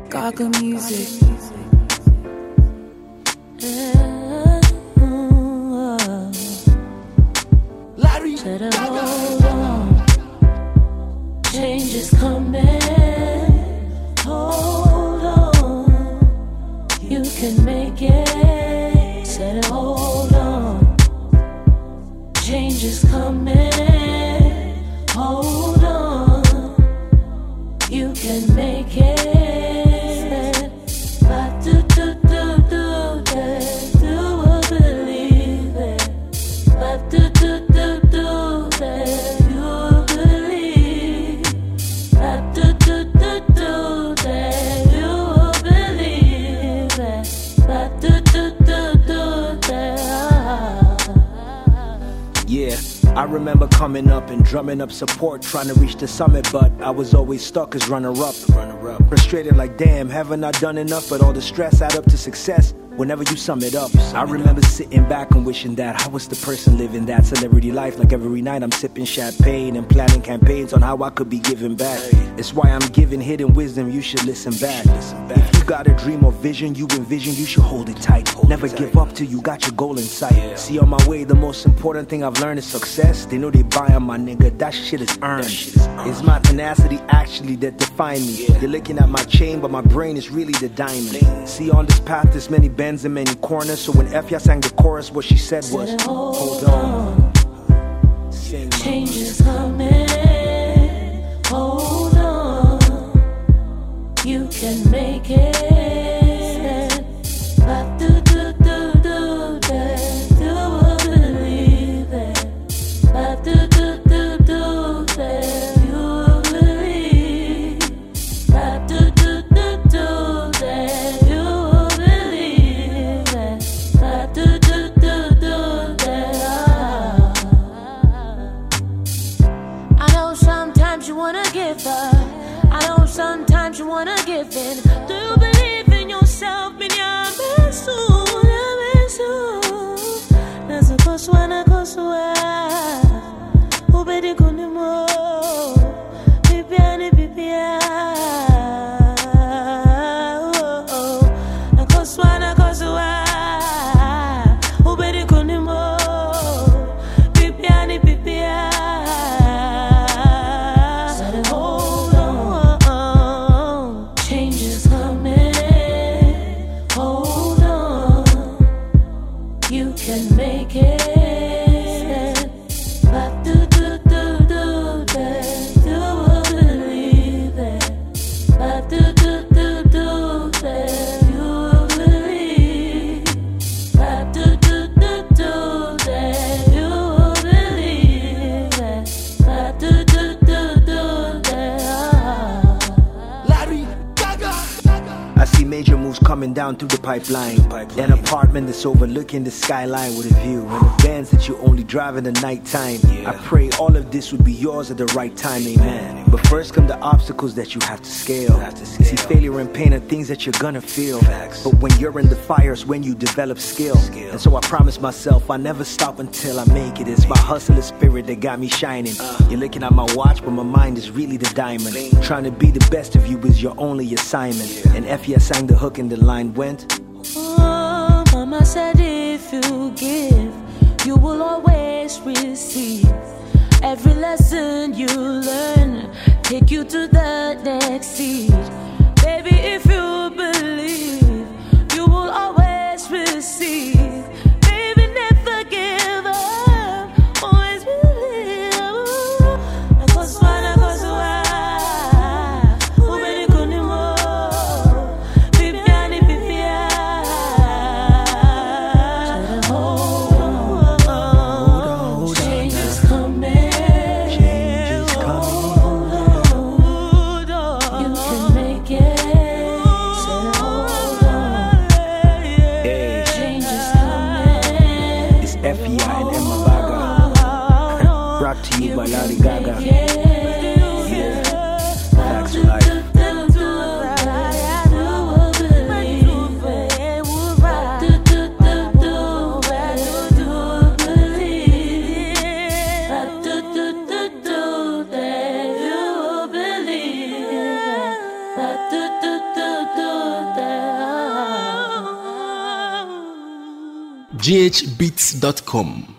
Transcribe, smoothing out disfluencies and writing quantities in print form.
Gaga music. Larry, better hold on. Change is coming. Hold on. You can make it. Said hold on. Change is coming. Hold on. You can make it. But do that. Do believe it. But do that. You believe. But do that. You believe it. But do that. yeah. I remember coming up and drumming up support, trying to reach the summit, but I was always stuck as runner-up. Frustrated like, damn, haven't I done enough? But all the stress add up to success whenever you sum it up. I remember sitting back and wishing that I was the person living that celebrity life. Like every night I'm sipping champagne and planning campaigns on how I could be giving back. It's why I'm giving hidden wisdom, you should listen back. If you got a dream or vision you envision, you should hold it tight. Never give up till you got your goal in sight. See, on my way, the most important thing I've learned is success. They know they buy on my nigga, that shit is earned. It's my tenacity actually that define me. You're looking at my chain, but my brain is really the diamond. See, on this path there's many bends and many corners. So when Efya sang the chorus, what she said was, hold on. Change is coming. Hold on. You can make it. But do that. Do believe it. But do that. You believe. But do that. You believe it. But do that. I know sometimes you wanna give up. I know sometimes you wanna give in. Do you believe in yourself? Ubedi kunimo, bibiani bibia. Nakoswa, ubedi kunimo, bibiani bibia. Said hold on, change is coming. Hold on, you can make it. Major moves coming down through the pipeline. An apartment that's overlooking the skyline with a view, and the vans that you only drive in the nighttime. I pray all of this would be yours at the right time, amen. But first come the obstacles that you have to scale. See, failure and pain are things that you're gonna feel. But when you're in the fires, when you develop skill. And so I promise myself I never stop until I make it. It's my hustler spirit that got me shining. You're looking at my watch, but my mind is really the diamond. Trying to be the best of you is your only assignment. And Efya sang the hook and the line went, oh, Mama said if you give, you will always receive. Every lesson you learn, take you to the next seat. Baby, if you believe, you will always receive. Baby, never give up, always believe. Brought to you by Lady Gaga. Yeah, Facts for Life. Do ghbeats.com.